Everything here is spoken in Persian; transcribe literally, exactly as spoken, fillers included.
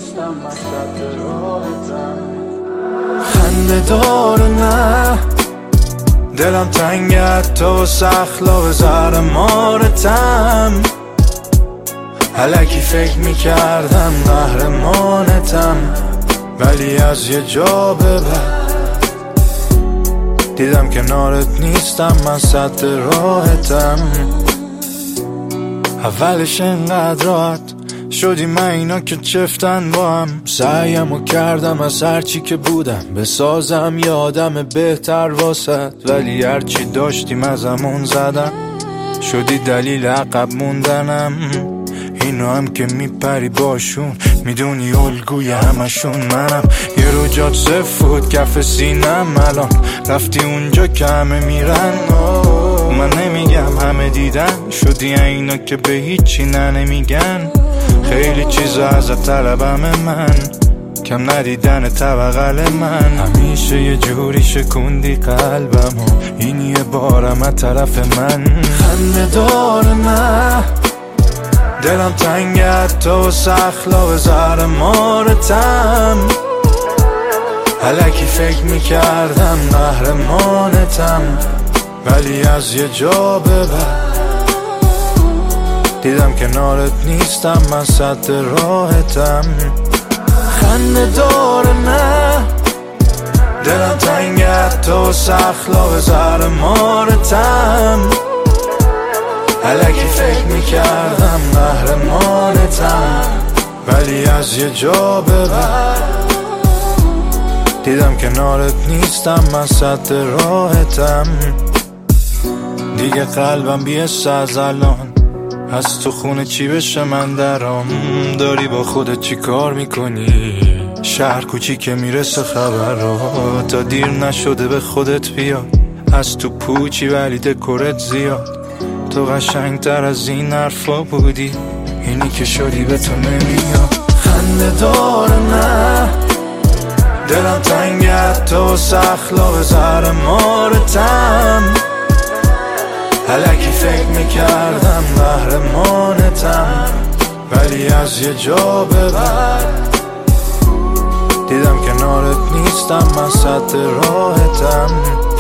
نیستم وسط راهتم. خنده داره نه دلم تنگت تو سخلا زهر مارتم. الکی فکر میکردم قهرمانتم، ولی از یه جا به بعد دیدم کنارت نیستم من سد راهتم. اولش انقدر راحت شدی من اینا که چفتن با هم. سعیمو کردم از هرچی که بودم بسازم یه آدم بهتر واسد، ولی هرچی داشتیم ازمون زدم شدی دلیل عقب موندنم. اینو هم که میپری باشون میدونی الگوی همشون منم. یه رو جات سفود کف سینم، الان رفتی اونجا که همه میرن. من نمیگم همه دیدن شدی اینا که به هیچی نه نمیگن. خیلی چیزا ازت طلبم من، کم ندیدن طبقل من. همیشه یه جوری شکوندی قلبم و این یه بارم از طرف من. خنده داره نه دلم تنگت تو سخلا به زهر مارتم. الکی فکر میکردم قهرمانتم، ولی از یه جا به بعد دیدم کنارت نیستم من سد راهتم. خنده داره نه دلم تنگت تو سخلا به زهر مارتم. الکی فکر میکردم قهرمانتم، ولی از یه جا به بعد دیدم کنارت نیستم من سد راهتم. دیگه قلبم بیست از الان از تو خونه چی بشه من درام. داری با خودت چی کار میکنی؟ شهر کوچی که میرسه خبر رو تا دیر نشده به خودت بیاد. از تو پوچی ولی دکورت زیاد، تو قشنگ تر از این حرفا بودی، اینی که شدی به تو نمیاد. خنده داره نه دلم تنگت تو سخلا به زهر مارتم. الکی فکر میکردم قهرمانتم، ولی از یه جا به بعد دیدم کنارت نیستم من سد راهتم.